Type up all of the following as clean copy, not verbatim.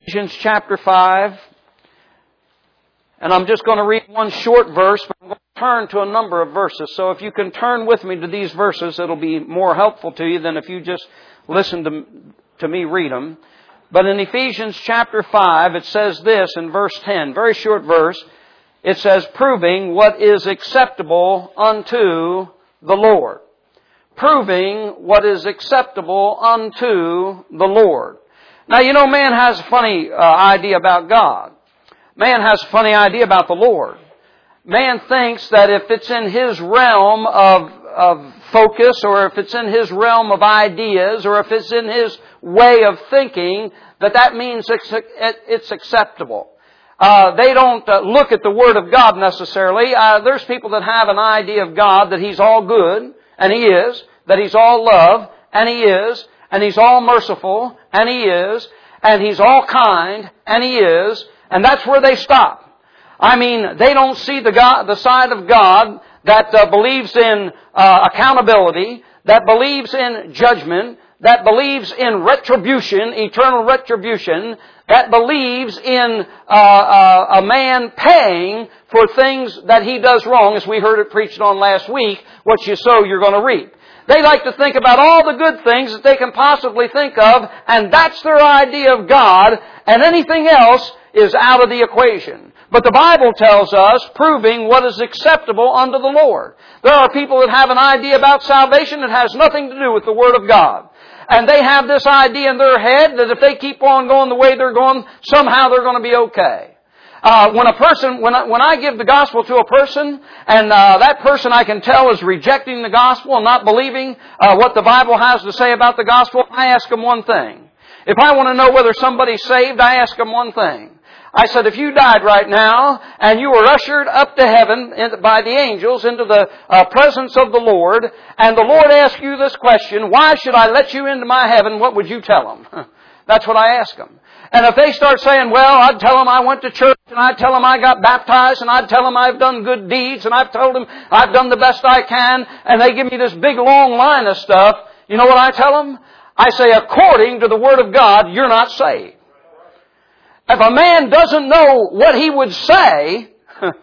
Ephesians chapter 5. And I'm just going to read one short verse, but I'm going to turn to a number of verses. So if you can turn with me to these verses, it'll be more helpful to you than if you just listen to me read them. But in Ephesians chapter 5, it says this in verse 10, very short verse. It says, proving what is acceptable unto the Lord. Proving what is acceptable unto the Lord. Now, you know, man has a funny idea about God. Man has a funny idea about the Lord. Man thinks that if it's in his realm of focus, or if it's in his realm of ideas, or if it's in his way of thinking, that means it's acceptable. They don't look at the Word of God necessarily. There's people that have an idea of God that He's all good, and He is, that He's all love, and He is, and He's all merciful, and He is, and He's all kind, and He is, and that's where they stop. I mean, they don't see the side of God that believes in accountability, that believes in judgment, that believes in retribution, eternal retribution, that believes in a man paying for things that he does wrong, as we heard it preached on last week. What you sow, you're going to reap. They like to think about all the good things that they can possibly think of, and that's their idea of God, and anything else is out of the equation. But the Bible tells us, proving what is acceptable unto the Lord. There are people that have an idea about salvation that has nothing to do with the Word of God. And they have this idea in their head that if they keep on going the way they're going, somehow they're going to be okay. When I give the gospel to a person, and that person I can tell is rejecting the gospel and not believing what the Bible has to say about the gospel, I ask them one thing. If I want to know whether somebody's saved, I ask them one thing. I said, if you died right now and you were ushered up to heaven by the angels into the presence of the Lord, and the Lord asked you this question, why should I let you into my heaven? What would you tell them? That's what I ask them. And if they start saying, well, I'd tell them I went to church, and I'd tell them I got baptized, and I'd tell them I've done good deeds, and I've told them I've done the best I can, and they give me this big long line of stuff, you know what I tell them? I say, according to the Word of God, you're not saved. If a man doesn't know what he would say,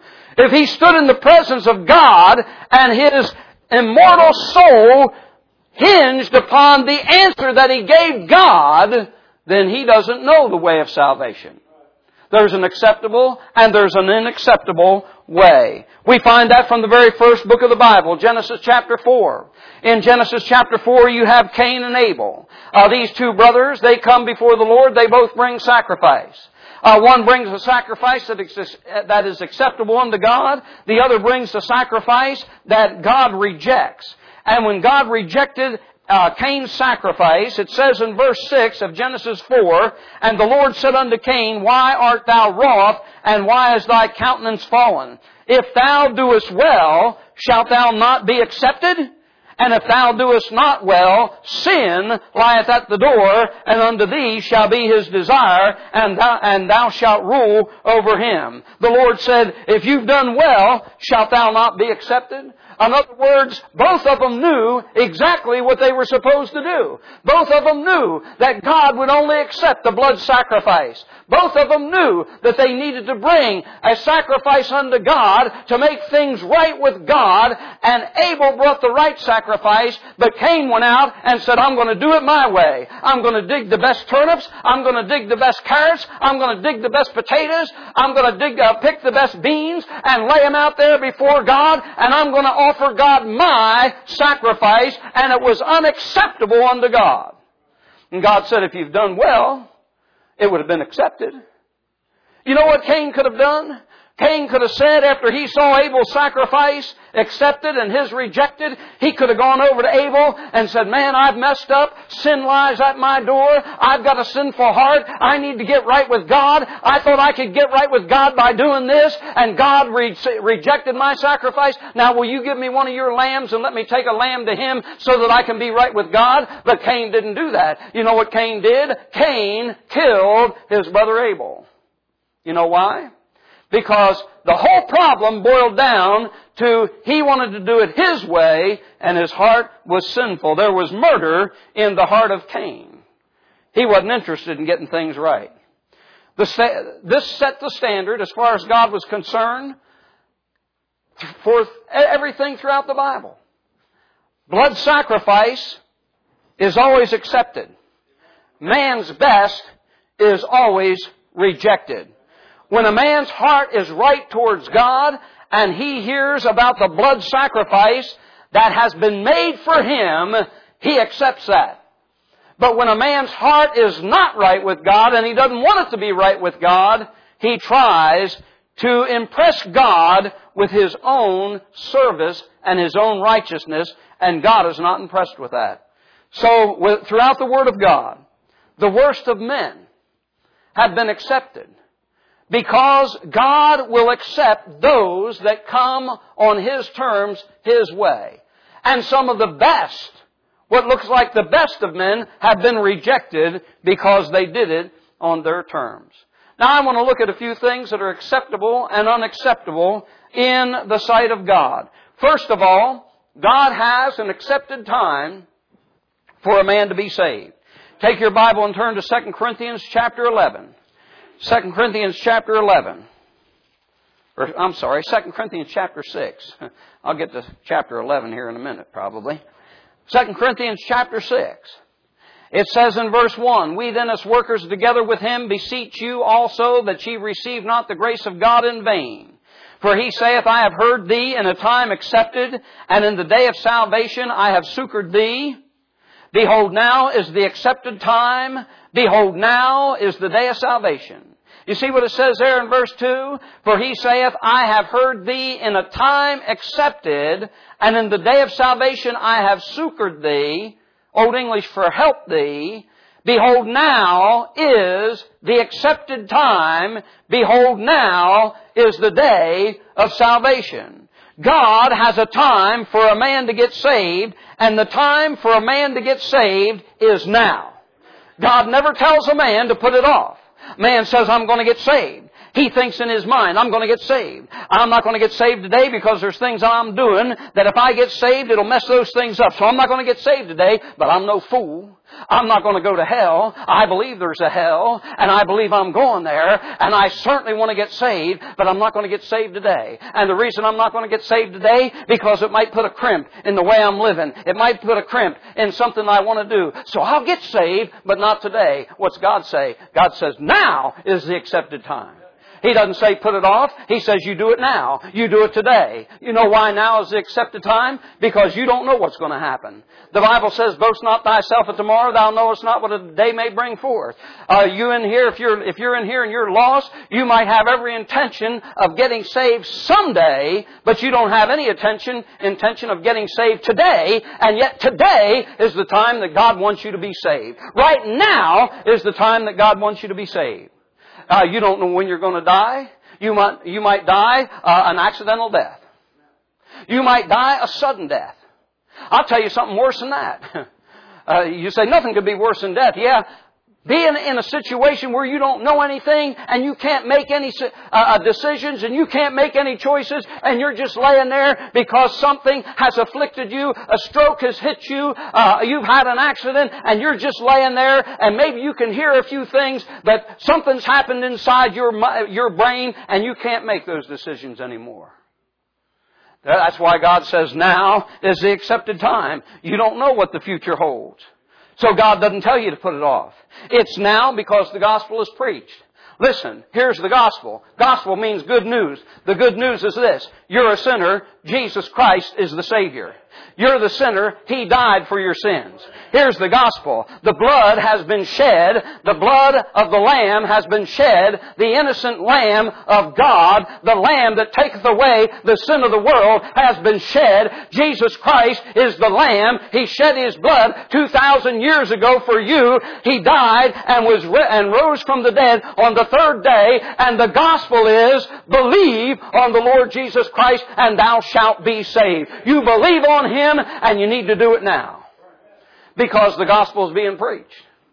if he stood in the presence of God and his immortal soul hinged upon the answer that he gave God, then he doesn't know the way of salvation. There's an acceptable and there's an unacceptable way. We find that from the very first book of the Bible, Genesis chapter 4. In Genesis chapter 4, you have Cain and Abel. These two brothers, they come before the Lord. They both bring sacrifice. One brings a sacrifice that is acceptable unto God. The other brings a sacrifice that God rejects. And when God rejected Cain's sacrifice, it says in verse 6 of Genesis 4, and the Lord said unto Cain, why art thou wroth, and why is thy countenance fallen? If thou doest well, shalt thou not be accepted? And if thou doest not well, sin lieth at the door, and unto thee shall be his desire, and thou shalt rule over him. The Lord said, if you've done well, shalt thou not be accepted? In other words, both of them knew exactly what they were supposed to do. Both of them knew that God would only accept the blood sacrifice. Both of them knew that they needed to bring a sacrifice unto God to make things right with God, and Abel brought the right sacrifice, but Cain went out and said, I'm going to do it my way. I'm going to dig the best turnips. I'm going to dig the best carrots. I'm going to dig the best potatoes. I'm going to pick the best beans and lay them out there before God, and I'm going to offer God my sacrifice, and it was unacceptable unto God. And God said, if you've done well, it would have been accepted. You know what Cain could have done? Cain could have said, after he saw Abel's sacrifice accepted and his rejected, he could have gone over to Abel and said, man, I've messed up. Sin lies at my door. I've got a sinful heart. I need to get right with God. I thought I could get right with God by doing this, and God rejected my sacrifice. Now will you give me one of your lambs and let me take a lamb to him so that I can be right with God? But Cain didn't do that. You know what Cain did? Cain killed his brother Abel. You know why? Because the whole problem boiled down to he wanted to do it his way, and his heart was sinful. There was murder in the heart of Cain. He wasn't interested in getting things right. This set the standard as far as God was concerned for everything throughout the Bible. Blood sacrifice is always accepted. Man's best is always rejected. When a man's heart is right towards God and he hears about the blood sacrifice that has been made for him, he accepts that. But when a man's heart is not right with God and he doesn't want it to be right with God, he tries to impress God with his own service and his own righteousness, and God is not impressed with that. So throughout the Word of God, the worst of men have been accepted because God will accept those that come on His terms, His way. And some of the best, what looks like the best of men, have been rejected because they did it on their terms. Now I want to look at a few things that are acceptable and unacceptable in the sight of God. First of all, God has an accepted time for a man to be saved. Take your Bible and turn to 2 Corinthians chapter 11. 2 Corinthians chapter 11. 2 Corinthians chapter 6. I'll get to chapter 11 here in a minute probably. 2 Corinthians chapter 6. It says in verse 1, "We then as workers together with him beseech you also that ye receive not the grace of God in vain. For he saith, I have heard thee in a time accepted, and in the day of salvation I have succored thee. Behold, now is the accepted time. Behold, now is the day of salvation." You see what it says there in verse 2? "For he saith, I have heard thee in a time accepted, and in the day of salvation I have succored thee." Old English for help thee. "Behold, now is the accepted time. Behold, now is the day of salvation." God has a time for a man to get saved, and the time for a man to get saved is now. God never tells a man to put it off. Man says, I'm going to get saved. He thinks in his mind, I'm going to get saved. I'm not going to get saved today because there's things I'm doing that if I get saved, it'll mess those things up. So I'm not going to get saved today, but I'm no fool. I'm not going to go to hell. I believe there's a hell, and I believe I'm going there, and I certainly want to get saved, but I'm not going to get saved today. And the reason I'm not going to get saved today, because it might put a crimp in the way I'm living. It might put a crimp in something I want to do. So I'll get saved, but not today. What's God say? God says, now is the accepted time. He doesn't say put it off. He says you do it now. You do it today. You know why now is the accepted time? Because you don't know what's going to happen. The Bible says, boast not thyself of tomorrow, thou knowest not what a day may bring forth. You in here, if you're in here and you're lost, you might have every intention of getting saved someday, but you don't have any intention of getting saved today, and yet today is the time that God wants you to be saved. Right now is the time that God wants you to be saved. You don't know when you're going to die. You might die an accidental death. You might die a sudden death. I'll tell you something worse than that. You say nothing could be worse than death. Yeah. Being in a situation where you don't know anything and you can't make any decisions and you can't make any choices and you're just laying there because something has afflicted you, a stroke has hit you, you've had an accident and you're just laying there and maybe you can hear a few things, but something's happened inside your brain and you can't make those decisions anymore. That's why God says now is the accepted time. You don't know what the future holds. So God doesn't tell you to put it off. It's now because the gospel is preached. Listen, here's the gospel. Gospel means good news. The good news is this. You're a sinner. Jesus Christ is the Savior. You're the sinner. He died for your sins. Here's the gospel. The blood has been shed. The blood of the Lamb has been shed. The innocent Lamb of God, the Lamb that taketh away the sin of the world, has been shed. Jesus Christ is the Lamb. He shed His blood 2,000 years ago for you. He died and rose from the dead on the third day. And the gospel is, believe on the Lord Jesus Christ and thou shalt be saved. You believe on Him and you need to do it now. Because the gospel is being preached.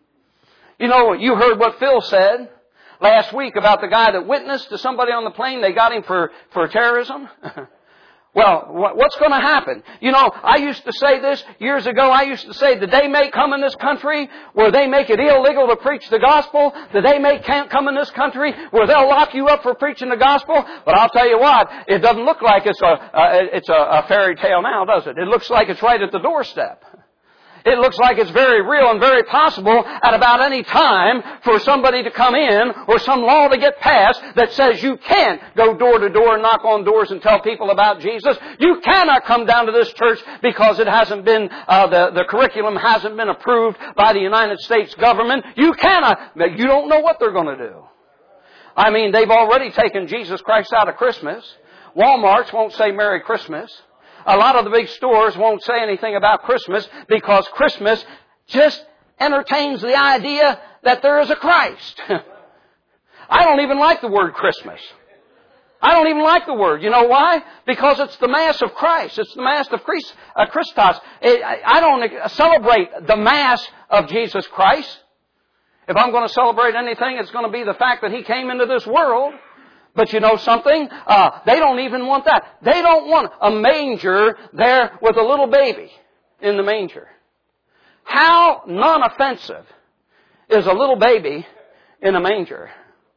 You know, you heard what Phil said last week about the guy that witnessed to somebody on the plane. They got him for terrorism. Well, what's going to happen? You know, I used to say this years ago. I used to say the day may come in this country where they make it illegal to preach the gospel. The day may come in this country where they'll lock you up for preaching the gospel. But I'll tell you what, it doesn't look like it's a fairy tale now, does it? It looks like it's right at the doorstep. It looks like it's very real and very possible at about any time for somebody to come in or some law to get passed that says you can't go door to door and knock on doors and tell people about Jesus. You cannot come down to this church because it hasn't been, the curriculum hasn't been approved by the United States government. You cannot. You don't know what they're going to do. I mean, they've already taken Jesus Christ out of Christmas. Walmarts won't say Merry Christmas. A lot of the big stores won't say anything about Christmas because Christmas just entertains the idea that there is a Christ. I don't even like the word Christmas. I don't even like the word. You know why? Because it's the Mass of Christ. It's the Mass of Christos. I don't celebrate the Mass of Jesus Christ. If I'm going to celebrate anything, it's going to be the fact that He came into this world. But you know something? They don't even want that. They don't want a manger there with a little baby in the manger. How non-offensive is a little baby in a manger?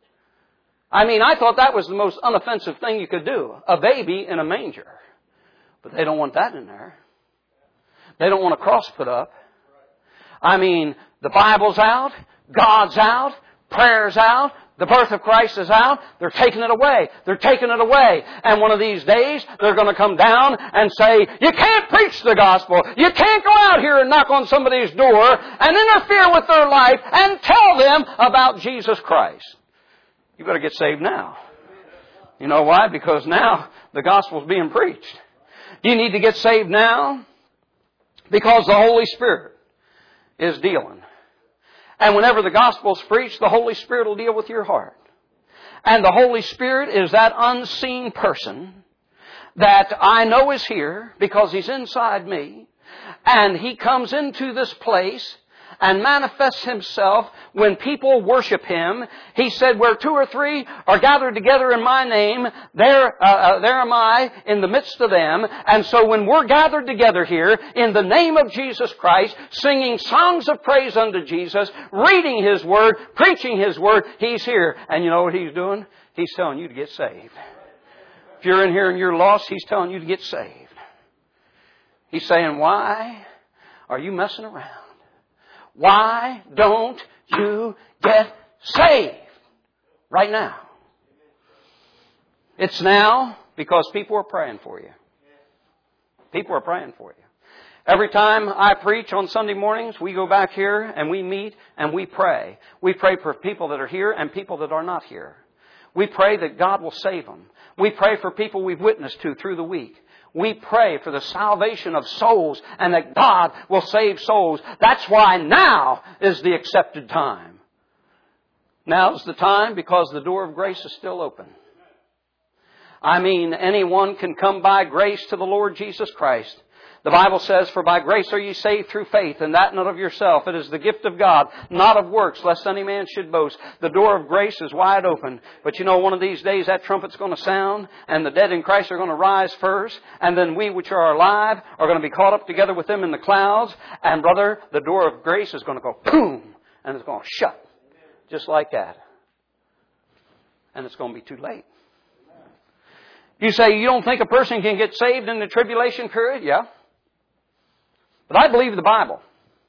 I mean, I thought that was the most unoffensive thing you could do. A baby in a manger. But they don't want that in there. They don't want a cross put up. I mean, the Bible's out. God's out. Prayer's out. The birth of Christ is out. They're taking it away. They're taking it away. And one of these days, they're going to come down and say, you can't preach the gospel. You can't go out here and knock on somebody's door and interfere with their life and tell them about Jesus Christ. You better get saved now. You know why? Because now the gospel's being preached. Do you need to get saved now? Because the Holy Spirit is dealing. And whenever the gospel's preached, the Holy Spirit will deal with your heart. And the Holy Spirit is that unseen person that I know is here because He's inside me. And He comes into this place and manifests Himself when people worship Him. He said, where 2 or 3 are gathered together in my name, there am I in the midst of them. And so when we're gathered together here in the name of Jesus Christ, singing songs of praise unto Jesus, reading His Word, preaching His Word, He's here. And you know what He's doing? He's telling you to get saved. If you're in here and you're lost, He's telling you to get saved. He's saying, why are you messing around? Why don't you get saved right now? It's now because people are praying for you. People are praying for you. Every time I preach on Sunday mornings, we go back here and we meet and we pray. We pray for people that are here and people that are not here. We pray that God will save them. We pray for people we've witnessed to through the week. We pray for the salvation of souls and that God will save souls. That's why now is the accepted time. Now's the time because the door of grace is still open. I mean, anyone can come by grace to the Lord Jesus Christ. The Bible says, for by grace are ye saved through faith, and that not of yourself. It is the gift of God, not of works, lest any man should boast. The door of grace is wide open. But you know, one of these days that trumpet's going to sound, and the dead in Christ are going to rise first, and then we which are alive are going to be caught up together with them in the clouds. And brother, the door of grace is going to go boom, and it's going to shut. Just like that. And it's going to be too late. You say, you don't think a person can get saved in the tribulation period? Yeah. But I believe the Bible.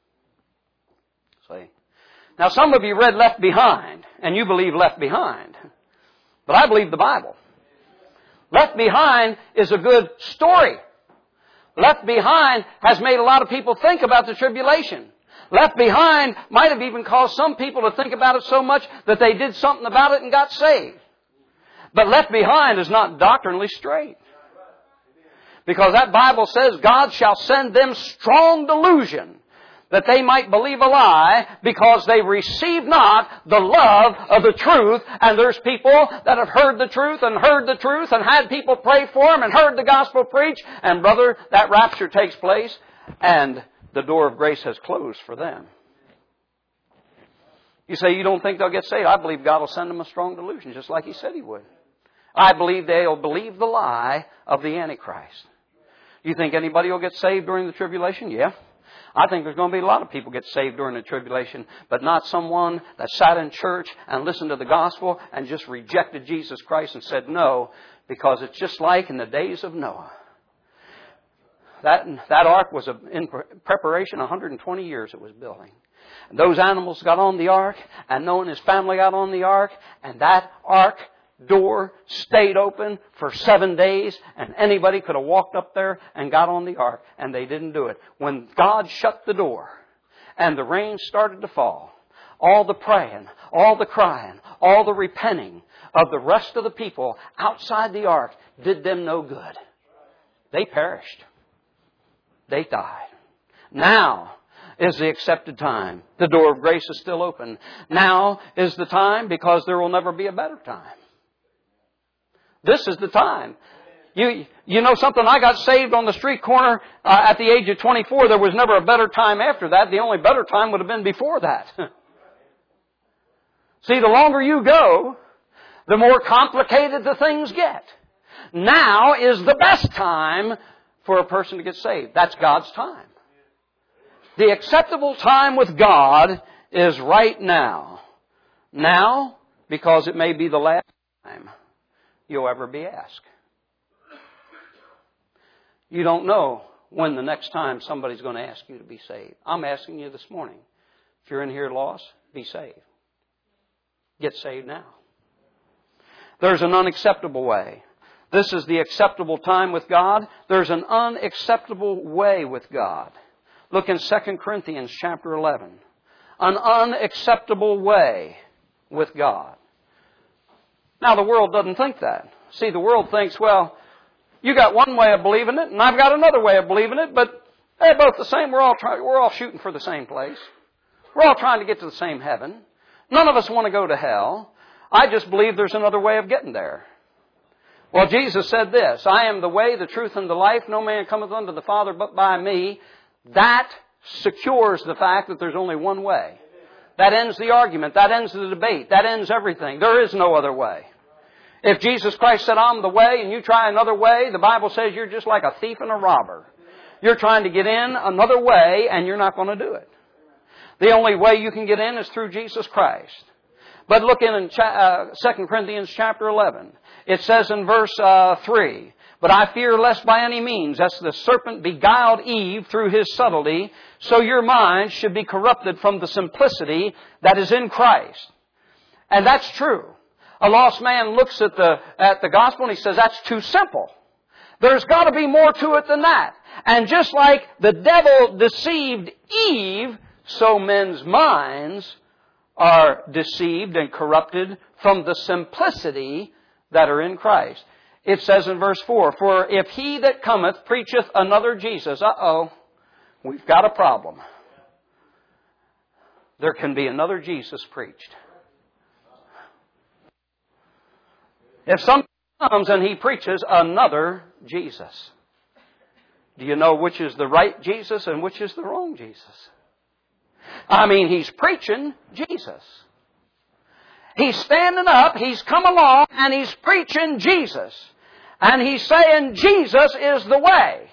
See? Now some of you read Left Behind, and you believe Left Behind. But I believe the Bible. Left Behind is a good story. Left Behind has made a lot of people think about the tribulation. Left Behind might have even caused some people to think about it so much that they did something about it and got saved. But Left Behind is not doctrinally straight. Because that Bible says God shall send them strong delusion that they might believe a lie because they receive not the love of the truth. And there's people that have heard the truth and had people pray for them and heard the gospel preached. And brother, that rapture takes place and the door of grace has closed for them. You say you don't think they'll get saved? I believe God will send them a strong delusion just like He said He would. I believe they'll believe the lie of the Antichrist. You think anybody will get saved during the tribulation? Yeah. I think there's going to be a lot of people get saved during the tribulation, but not someone that sat in church and listened to the gospel and just rejected Jesus Christ and said no, because it's just like in the days of Noah. That ark was in preparation 120 years it was building. And those animals got on the ark, and Noah and his family got on the ark, and that ark door stayed open for 7 days, and anybody could have walked up there and got on the ark, and they didn't do it. When God shut the door and the rain started to fall, all the praying, all the crying, all the repenting of the rest of the people outside the ark did them no good. They perished. They died. Now is the accepted time. The door of grace is still open. Now is the time, because there will never be a better time. This is the time. You know something? I got saved on the street corner at the age of 24. There was never a better time after that. The only better time would have been before that. See, the longer you go, the more complicated the things get. Now is the best time for a person to get saved. That's God's time. The acceptable time with God is right now. Now, because it may be the last time you'll ever be asked. You don't know when the next time somebody's going to ask you to be saved. I'm asking you this morning. If you're in here lost, be saved. Get saved now. There's an unacceptable way. This is the acceptable time with God. There's an unacceptable way with God. Look in 2 Corinthians chapter 11. An unacceptable way with God. Now, the world doesn't think that. See, the world thinks, well, you got one way of believing it, and I've got another way of believing it, but they're both the same. We're all shooting for the same place. We're all trying to get to the same heaven. None of us want to go to hell. I just believe there's another way of getting there. Well, Jesus said this, I am the way, the truth, and the life. No man cometh unto the Father but by me. That secures the fact that there's only one way. That ends the argument. That ends the debate. That ends everything. There is no other way. If Jesus Christ said, I'm the way, and you try another way, the Bible says you're just like a thief and a robber. You're trying to get in another way, and you're not going to do it. The only way you can get in is through Jesus Christ. But look in 2 Corinthians chapter 11. It says in verse 3, But I fear lest by any means, as the serpent beguiled Eve through his subtlety, so your minds should be corrupted from the simplicity that is in Christ. And that's true. A lost man looks at the gospel and he says, that's too simple. There's got to be more to it than that. And just like the devil deceived Eve, so men's minds are deceived and corrupted from the simplicity that are in Christ. It says in verse 4, For if he that cometh preacheth another Jesus, we've got a problem. There can be another Jesus preached. If someone comes and he preaches another Jesus, do you know which is the right Jesus and which is the wrong Jesus? I mean, he's preaching Jesus. He's standing up, he's come along, and he's preaching Jesus. And he's saying Jesus is the way.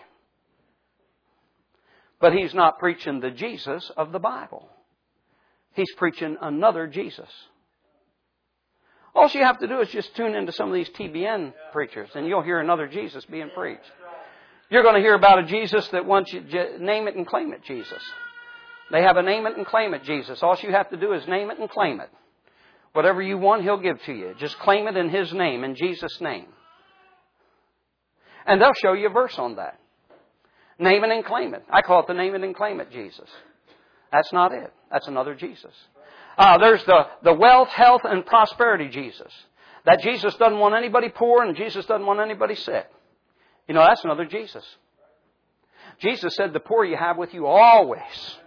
But he's not preaching the Jesus of the Bible. He's preaching another Jesus. All you have to do is just tune into some of these TBN preachers, and you'll hear another Jesus being preached. You're going to hear about a Jesus that wants you to name it and claim it Jesus. They have a name it and claim it Jesus. All you have to do is name it and claim it. Whatever you want, He'll give to you. Just claim it in His name, in Jesus' name. And they'll show you a verse on that. Name it and claim it. I call it the name it and claim it Jesus. That's not it. That's another Jesus. There's the wealth, health, and prosperity Jesus. That Jesus doesn't want anybody poor and Jesus doesn't want anybody sick. You know, that's another Jesus. Jesus said, the poor you have with you always.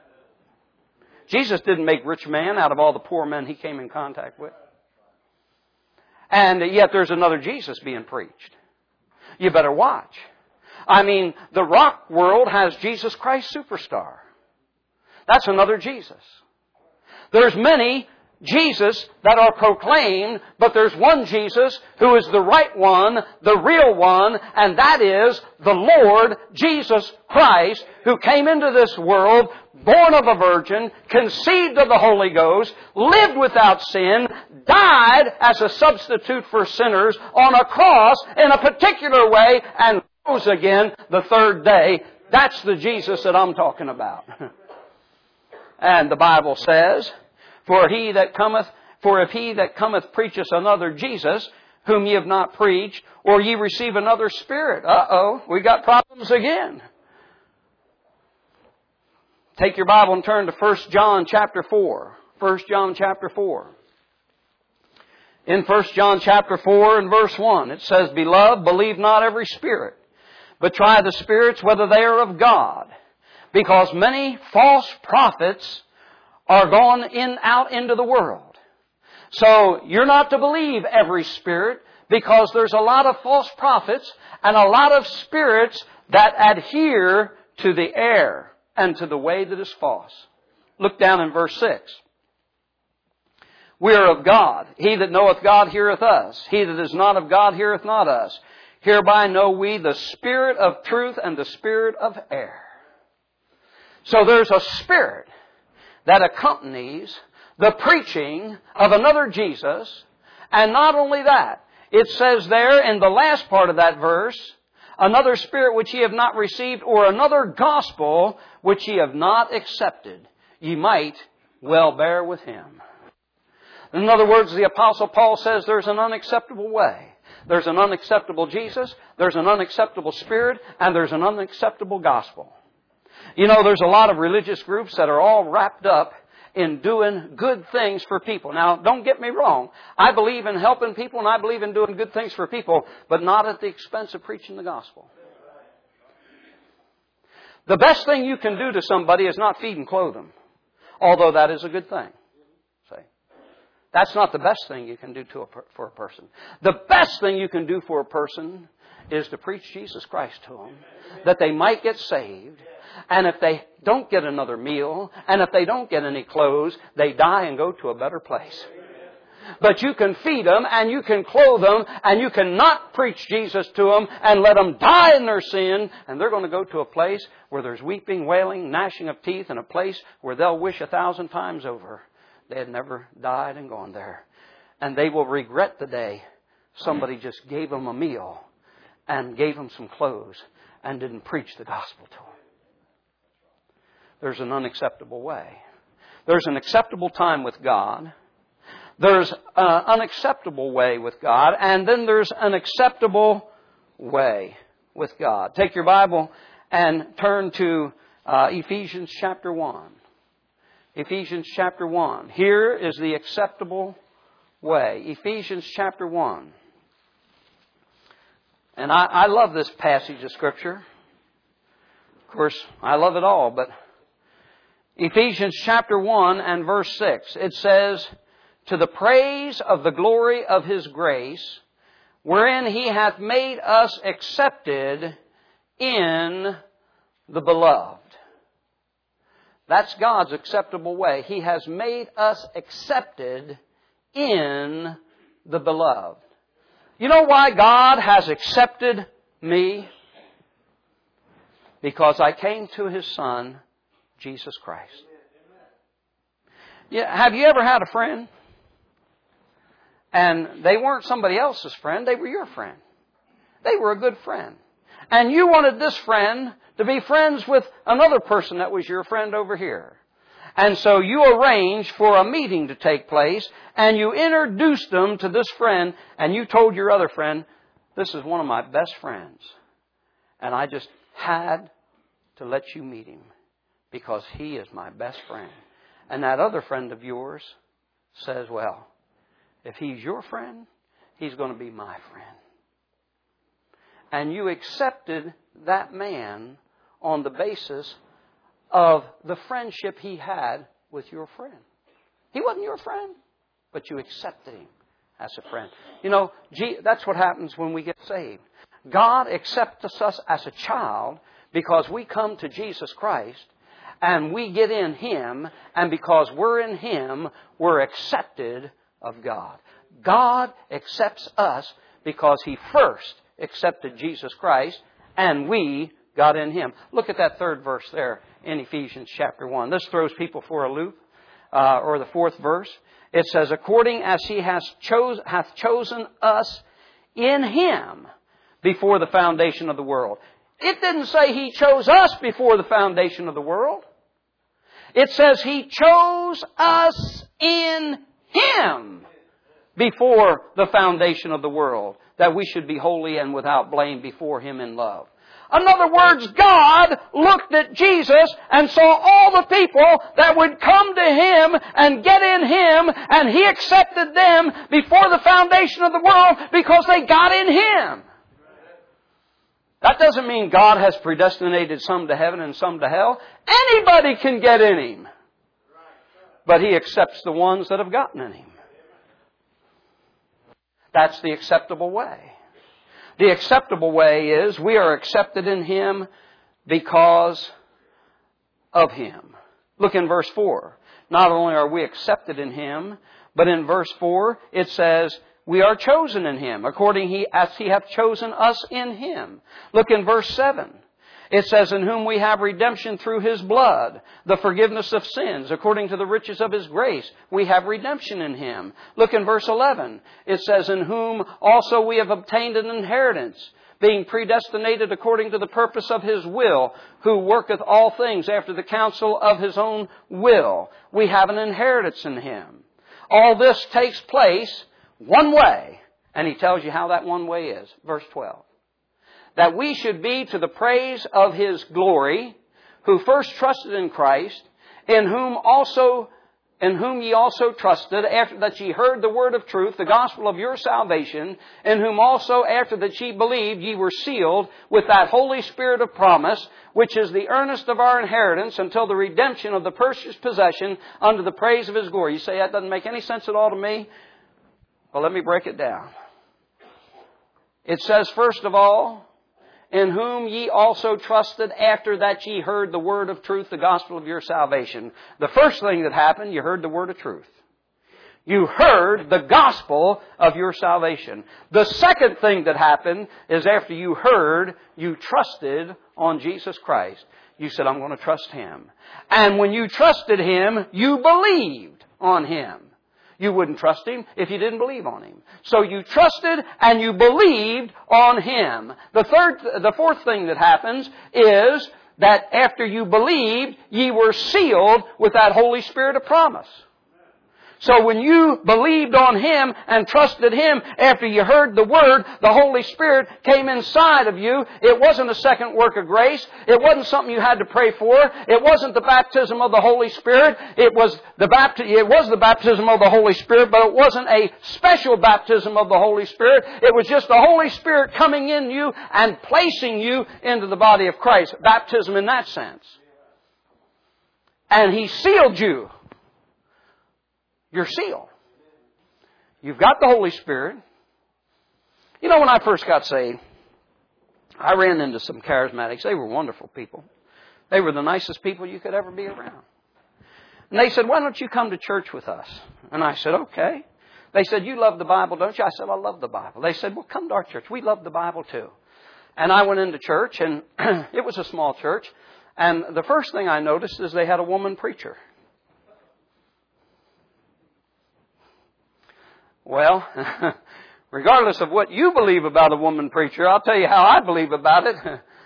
Jesus didn't make rich man out of all the poor men He came in contact with. And yet there's another Jesus being preached. You better watch. I mean, the rock world has Jesus Christ Superstar. That's another Jesus. There's many Jesus that are proclaimed, but there's one Jesus who is the right one, the real one, and that is the Lord Jesus Christ, who came into this world, born of a virgin, conceived of the Holy Ghost, lived without sin, died as a substitute for sinners on a cross in a particular way, and rose again the third day. That's the Jesus that I'm talking about. And the Bible says, For if he that cometh preacheth another Jesus, whom ye have not preached, or ye receive another spirit. We got problems again. Take your Bible and turn to 1 John chapter 4. 1 John chapter 4. In 1 John chapter 4 and verse 1, it says, Beloved, believe not every spirit, but try the spirits whether they are of God. Because many false prophets are gone out into the world. So you're not to believe every spirit, because there's a lot of false prophets and a lot of spirits that adhere to the error and to the way that is false. Look down in verse 6. We are of God. He that knoweth God heareth us. He that is not of God heareth not us. Hereby know we the spirit of truth and the spirit of error. So there's a spirit that accompanies the preaching of another Jesus. And not only that, it says there in the last part of that verse, another spirit which ye have not received, or another gospel which ye have not accepted, ye might well bear with him. In other words, the Apostle Paul says there's an unacceptable way. There's an unacceptable Jesus, there's an unacceptable spirit, and there's an unacceptable gospel. You know, there's a lot of religious groups that are all wrapped up in doing good things for people. Now, don't get me wrong. I believe in helping people and I believe in doing good things for people, but not at the expense of preaching the gospel. The best thing you can do to somebody is not feed and clothe them, although that is a good thing. See? That's not the best thing you can do for a person. The best thing you can do for a person is to preach Jesus Christ to them, that they might get saved. And if they don't get another meal, and if they don't get any clothes, they die and go to a better place. But you can feed them, and you can clothe them, and you cannot preach Jesus to them, and let them die in their sin, and they're going to go to a place where there's weeping, wailing, gnashing of teeth, and a place where they'll wish 1,000 times over they had never died and gone there. And they will regret the day somebody just gave them a meal, and gave them some clothes, and didn't preach the gospel to them. There's an unacceptable way. There's an acceptable time with God. There's an unacceptable way with God. And then there's an acceptable way with God. Take your Bible and turn to Ephesians chapter 1. Ephesians chapter 1. Here is the acceptable way. Ephesians chapter 1. And I love this passage of Scripture. Of course, I love it all, but Ephesians chapter 1 and verse 6, it says, To the praise of the glory of His grace, wherein He hath made us accepted in the beloved. That's God's acceptable way. He has made us accepted in the beloved. You know why God has accepted me? Because I came to His Son, Jesus Christ. Yeah, have you ever had a friend? And they weren't somebody else's friend, they were your friend. They were a good friend. And you wanted this friend to be friends with another person that was your friend over here. And so you arranged for a meeting to take place, and you introduced them to this friend, and you told your other friend, this is one of my best friends. And I just had to let you meet him, because he is my best friend. And that other friend of yours says, well, if he's your friend, he's going to be my friend. And you accepted that man on the basis of the friendship he had with your friend. He wasn't your friend, but you accepted him as a friend. You know, that's what happens when we get saved. God accepts us as a child because we come to Jesus Christ, and we get in Him, and because we're in Him, we're accepted of God. God accepts us because He first accepted Jesus Christ, and we got in Him. Look at that third verse there in Ephesians chapter 1. This throws people for a loop, or the fourth verse. It says, according as He hath chosen us in Him before the foundation of the world. It didn't say He chose us before the foundation of the world. It says He chose us in Him before the foundation of the world, that we should be holy and without blame before Him in love. In other words, God looked at Jesus and saw all the people that would come to Him and get in Him, and He accepted them before the foundation of the world because they got in Him. That doesn't mean God has predestinated some to heaven and some to hell. Anybody can get in Him. But He accepts the ones that have gotten in Him. That's the acceptable way. The acceptable way is we are accepted in Him because of Him. Look in verse 4. Not only are we accepted in Him, but in verse 4 it says, we are chosen in Him, according as He hath chosen us in Him. Look in verse 7. It says, in whom we have redemption through His blood, the forgiveness of sins, according to the riches of His grace. We have redemption in Him. Look in verse 11. It says, in whom also we have obtained an inheritance, being predestinated according to the purpose of His will, who worketh all things after the counsel of His own will. We have an inheritance in Him. All this takes place one way, and He tells you how that one way is. Verse 12. That we should be to the praise of His glory, who first trusted in Christ, in whom ye also trusted, after that ye heard the word of truth, the gospel of your salvation, in whom also after that ye believed, ye were sealed with that Holy Spirit of promise, which is the earnest of our inheritance until the redemption of the purchased possession unto the praise of His glory. You say that doesn't make any sense at all to me? Well, let me break it down. It says, first of all, in whom ye also trusted after that ye heard the word of truth, the gospel of your salvation. The first thing that happened, you heard the word of truth. You heard the gospel of your salvation. The second thing that happened is after you heard, you trusted on Jesus Christ. You said, I'm going to trust Him. And when you trusted Him, you believed on Him. You wouldn't trust Him if you didn't believe on Him. So you trusted and you believed on Him. The fourth thing that happens is that after you believed, ye were sealed with that Holy Spirit of promise. So when you believed on Him and trusted Him, after you heard the Word, the Holy Spirit came inside of you. It wasn't a second work of grace. It wasn't something you had to pray for. It wasn't the baptism of the Holy Spirit. It was the baptism of the Holy Spirit, but it wasn't a special baptism of the Holy Spirit. It was just the Holy Spirit coming in you and placing you into the body of Christ. Baptism in that sense. And He sealed you. You're sealed. You've got the Holy Spirit. You know, when I first got saved, I ran into some charismatics. They were wonderful people. They were the nicest people you could ever be around. And they said, why don't you come to church with us? And I said, okay. They said, you love the Bible, don't you? I said, I love the Bible. They said, well, come to our church. We love the Bible too. And I went into church, and it was a small church. And the first thing I noticed is they had a woman preacher. Well, regardless of what you believe about a woman preacher, I'll tell you how I believe about it.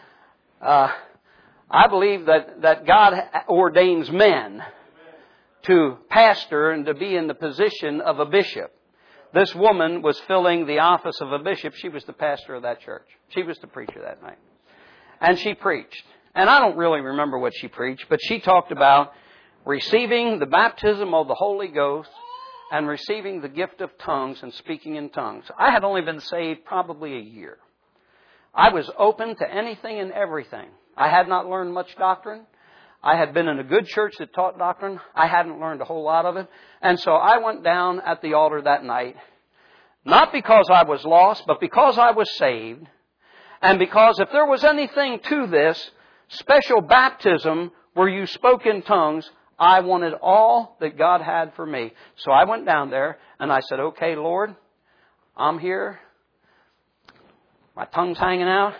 I believe that God ordains men to pastor and to be in the position of a bishop. This woman was filling the office of a bishop. She was the pastor of that church. She was the preacher that night. And she preached. And I don't really remember what she preached, but she talked about receiving the baptism of the Holy Ghost and receiving the gift of tongues and speaking in tongues. I had only been saved probably a year. I was open to anything and everything. I had not learned much doctrine. I had been in a good church that taught doctrine. I hadn't learned a whole lot of it. And so I went down at the altar that night, not because I was lost, but because I was saved. And because if there was anything to this, special baptism where you spoke in tongues, I wanted all that God had for me. So I went down there and I said, okay, Lord, I'm here. My tongue's hanging out.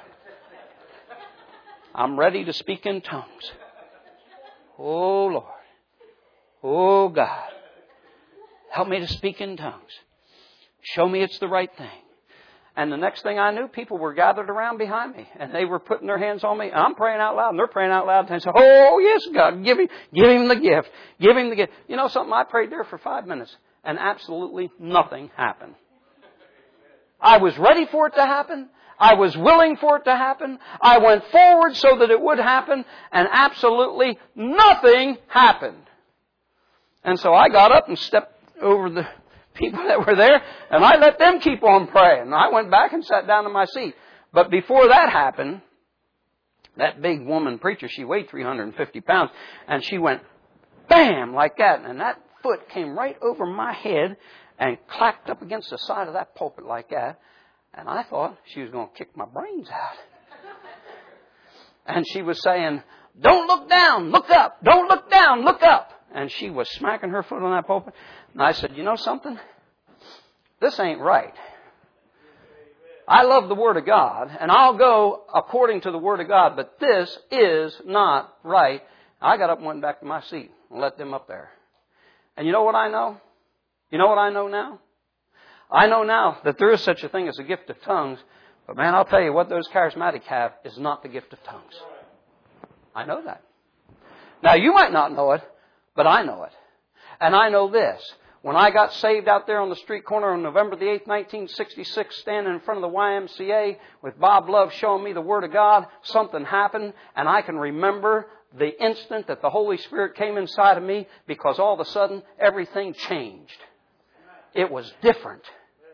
I'm ready to speak in tongues. Oh, Lord. Oh, God. Help me to speak in tongues. Show me it's the right thing. And the next thing I knew, people were gathered around behind me. And they were putting their hands on me. And I'm praying out loud. And they're praying out loud. And they say, oh, yes, God, give him the gift. Give him the gift. You know something? I prayed there for 5 minutes. And absolutely nothing happened. I was ready for it to happen. I was willing for it to happen. I went forward so that it would happen. And absolutely nothing happened. And so I got up and stepped over the people that were there, and I let them keep on praying. And I went back and sat down in my seat. But before that happened, that big woman preacher, she weighed 350 pounds, and she went bam like that, and that foot came right over my head and clacked up against the side of that pulpit like that. And I thought she was going to kick my brains out. And she was saying, don't look down, look up. Don't look down, look up. And she was smacking her foot on that pulpit. And I said, you know something? This ain't right. I love the Word of God, and I'll go according to the Word of God, but this is not right. I got up and went back to my seat and let them up there. And you know what I know? You know what I know now? I know now that there is such a thing as a gift of tongues, but man, I'll tell you what those charismatics have is not the gift of tongues. I know that. Now, you might not know it, but I know it. And I know this. When I got saved out there on the street corner on November the 8th, 1966, standing in front of the YMCA with Bob Love showing me the Word of God, something happened. And I can remember the instant that the Holy Spirit came inside of me because all of a sudden everything changed. It was different.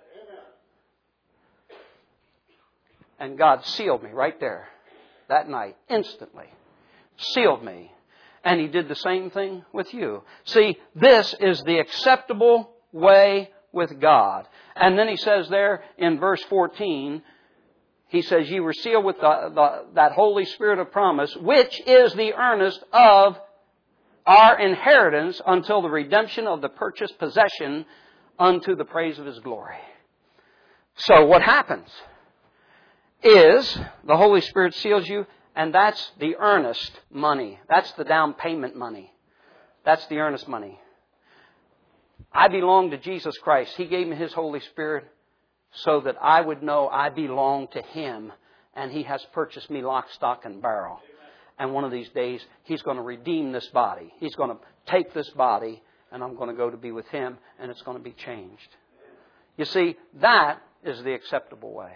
And God sealed me right there that night, instantly. Sealed me. And He did the same thing with you. See, this is the acceptable way with God. And then He says there in verse 14, He says, ye were sealed with that Holy Spirit of promise, which is the earnest of our inheritance until the redemption of the purchased possession unto the praise of His glory. So what happens is the Holy Spirit seals you. And that's the earnest money. That's the down payment money. That's the earnest money. I belong to Jesus Christ. He gave me His Holy Spirit so that I would know I belong to Him. And He has purchased me lock, stock, and barrel. And one of these days, He's going to redeem this body. He's going to take this body, and I'm going to go to be with Him, and it's going to be changed. You see, that is the acceptable way.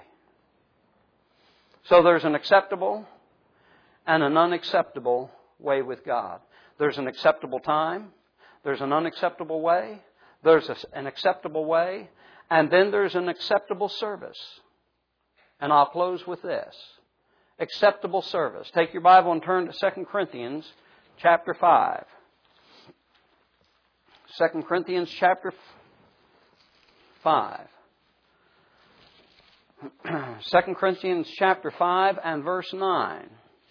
So there's an acceptable and an unacceptable way with God. There's an acceptable time. There's an unacceptable way. There's an acceptable way. And then there's an acceptable service. And I'll close with this. Acceptable service. Take your Bible and turn to 2 Corinthians chapter 5. 2 Corinthians chapter 5. 2 Corinthians chapter 5 and verse 9.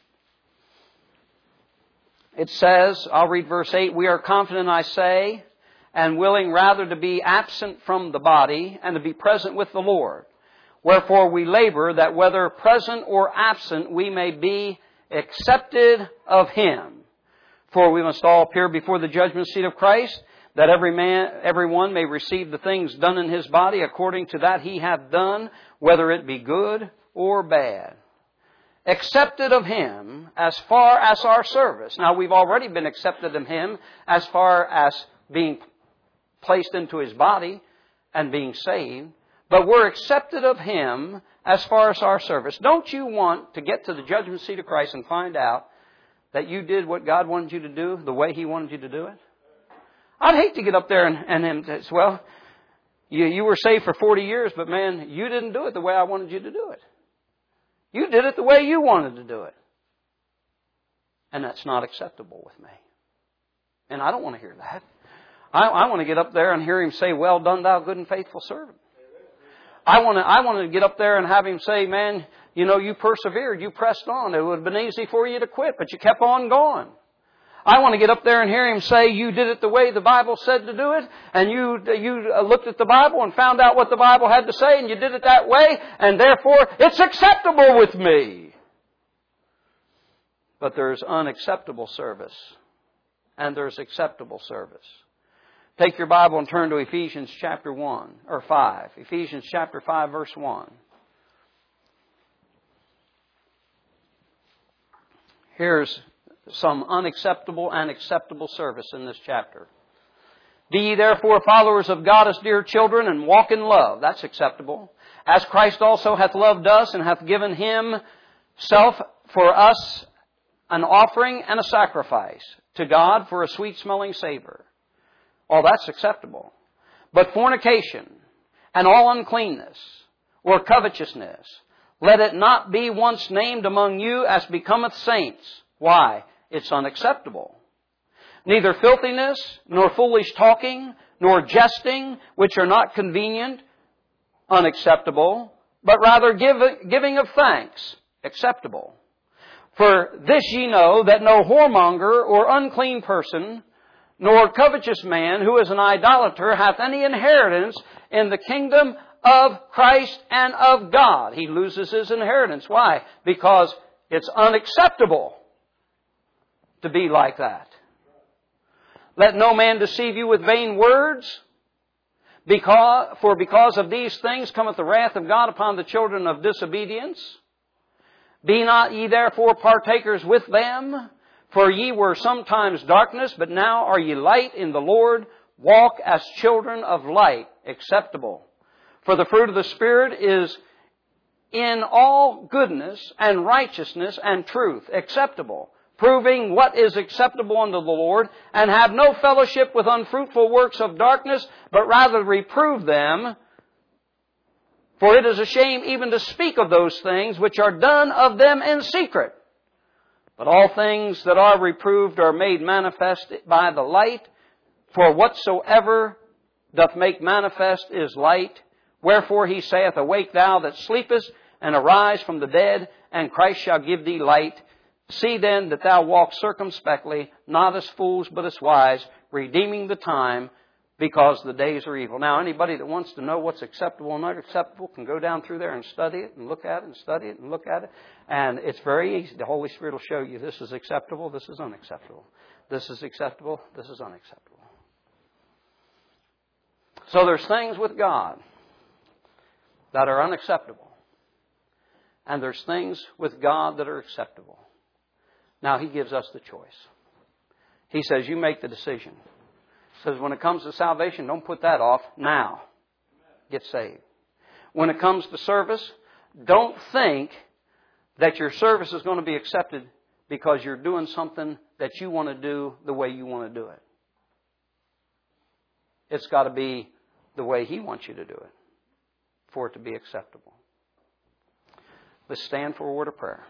It says, I'll read verse 8, we are confident, I say, and willing rather to be absent from the body and to be present with the Lord. Wherefore we labor that whether present or absent we may be accepted of Him. For we must all appear before the judgment seat of Christ, that everyone may receive the things done in his body according to that he hath done, whether it be good or bad. Accepted of Him as far as our service. Now, we've already been accepted of Him as far as being placed into His body and being saved. But we're accepted of Him as far as our service. Don't you want to get to the judgment seat of Christ and find out that you did what God wanted you to do the way He wanted you to do it? I'd hate to get up there and Him say, well, you were saved for 40 years, but man, you didn't do it the way I wanted you to do it. You did it the way you wanted to do it. And that's not acceptable with me. And I don't want to hear that. I want to get up there and hear Him say, well done, thou good and faithful servant. I want to get up there and have Him say, man, you know, you persevered, you pressed on. It would have been easy for you to quit, but you kept on going. I want to get up there and hear him say, you did it the way the Bible said to do it, and you looked at the Bible and found out what the Bible had to say, and you did it that way, and therefore it's acceptable with me. But there's unacceptable service, and there's acceptable service. Take your Bible and turn to Ephesians chapter 5. Ephesians chapter 5, verse 1. Here's some unacceptable and acceptable service in this chapter. Be ye therefore followers of God as dear children, and walk in love. That's acceptable. As Christ also hath loved us, and hath given Himself for us an offering and a sacrifice to God for a sweet-smelling savor. All that's acceptable. But fornication and all uncleanness or covetousness, let it not be once named among you as becometh saints. Why? It's unacceptable. Neither filthiness, nor foolish talking, nor jesting, which are not convenient, unacceptable, but rather giving of thanks, acceptable. For this ye know, that no whoremonger or unclean person, nor covetous man who is an idolater hath any inheritance in the kingdom of Christ and of God. He loses his inheritance. Why? Because it's unacceptable to be like that. Let no man deceive you with vain words, for because of these things cometh the wrath of God upon the children of disobedience. Be not ye therefore partakers with them, for ye were sometimes darkness, but now are ye light in the Lord. Walk as children of light, acceptable. For the fruit of the Spirit is in all goodness and righteousness and truth, acceptable, proving what is acceptable unto the Lord, and have no fellowship with unfruitful works of darkness, but rather reprove them. For it is a shame even to speak of those things which are done of them in secret. But all things that are reproved are made manifest by the light, for whatsoever doth make manifest is light. Wherefore He saith, Awake thou that sleepest, and arise from the dead, and Christ shall give thee light. See then that thou walk circumspectly, not as fools, but as wise, redeeming the time, because the days are evil. Now, anybody that wants to know what's acceptable and unacceptable can go down through there and study it and look at it and study it and look at it. And it's very easy. The Holy Spirit will show you this is acceptable, this is unacceptable. This is acceptable, this is unacceptable. So there's things with God that are unacceptable. And there's things with God that are acceptable. Now, He gives us the choice. He says, you make the decision. He says, when it comes to salvation, don't put that off. Now, get saved. When it comes to service, don't think that your service is going to be accepted because you're doing something that you want to do the way you want to do it. It's got to be the way He wants you to do it for it to be acceptable. Let's stand for a word of prayer.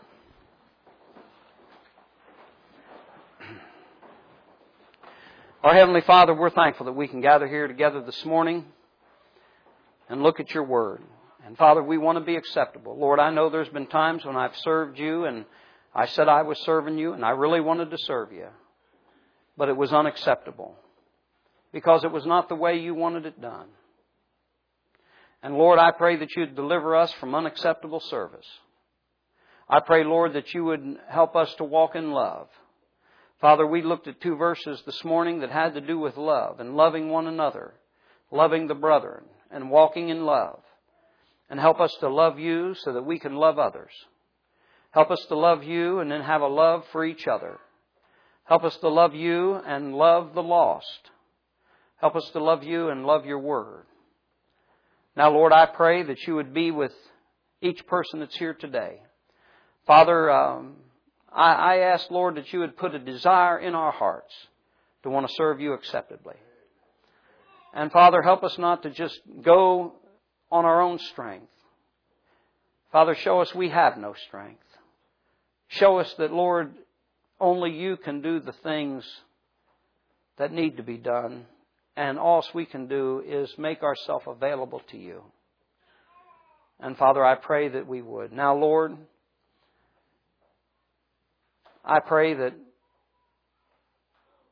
Our Heavenly Father, we're thankful that we can gather here together this morning and look at Your Word. And Father, we want to be acceptable. Lord, I know there's been times when I've served You and I said I was serving You and I really wanted to serve You. But it was unacceptable because it was not the way You wanted it done. And Lord, I pray that You'd deliver us from unacceptable service. I pray, Lord, that You would help us to walk in love. Father, we looked at 2 verses this morning that had to do with love and loving one another, loving the brethren, and walking in love. And help us to love You so that we can love others. Help us to love You and then have a love for each other. Help us to love You and love the lost. Help us to love You and love Your Word. Now, Lord, I pray that You would be with each person that's here today. Father, I ask, Lord, that You would put a desire in our hearts to want to serve You acceptably. And Father, help us not to just go on our own strength. Father, show us we have no strength. Show us that, Lord, only You can do the things that need to be done. And all we can do is make ourselves available to You. And Father, I pray that we would. Now, Lord, I pray that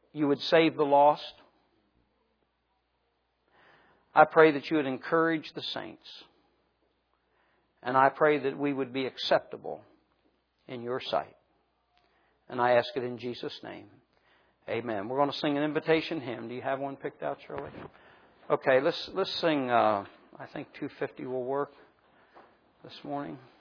You would save the lost. I pray that You would encourage the saints. And I pray that we would be acceptable in Your sight. And I ask it in Jesus' name. Amen. We're going to sing an invitation hymn. Do you have one picked out, Shirley? Okay, let's sing, I think 250 will work this morning.